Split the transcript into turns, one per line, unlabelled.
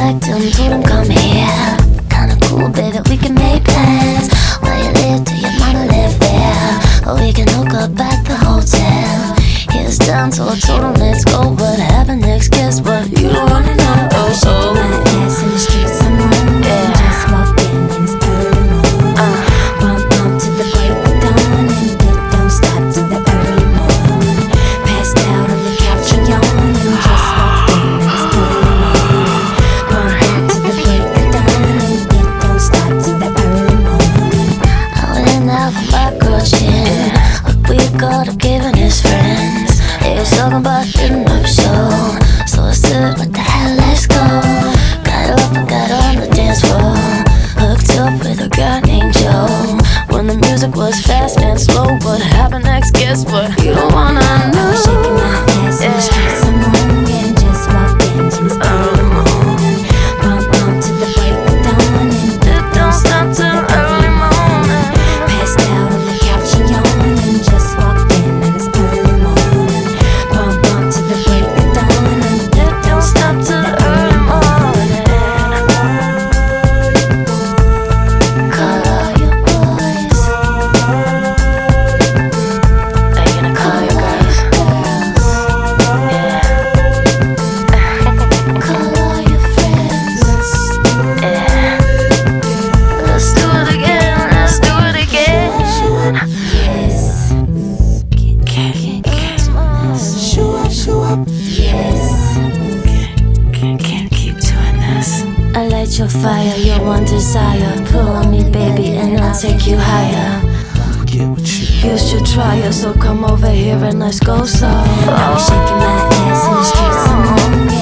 liked him, told him come here. Kinda cool, baby, we can make plans. Where you live, do your mama live there? Or we can hook up at the hotel. Here's down, so I told him let's go. What happened next, guess what? You don't wanna know.
I'm shaking my ass in the streets, I'm on. Yeah. Just walked in and it's early morning. Bump, bump to the break of dawn, and it don't stop to the early morning. Passed out on the couch and yawned, and just walked in and it's early morning. Bump, bump to the break of dawn, and it don't stop to the early morning.
I went out with my girl Jen. We got up giving his friends. They was talking about getting up show. So I said, what the hell, let's go. Got up and got on the dance floor. Hooked up with a guy named Joe. When the music was fast and slow, what happened next, guess what? You don't wanna know.
I'm shaking my ass in the streets, I'm on. Yeah, just walked in and it's early morning. Bump, bump to the break of dawn, and
It don't stop till early morning.
passed out on the couch and yawned, and just walked in and it's early morning. Bump, bump to the break of dawn, and
It don't stop till early morning. Call all your boys. Are you gonna call your girls? Yeah. Call all your friends. Yeah. Let's do it again. Let's do it again.
yes,
Show up.
yes.
Can't keep doing this. I light your fire, your one desire. Pull on me, baby, and I'll take you higher. You should try it, so come over here and let's go slow.
I'm shaking my ass in the streets, I'm on.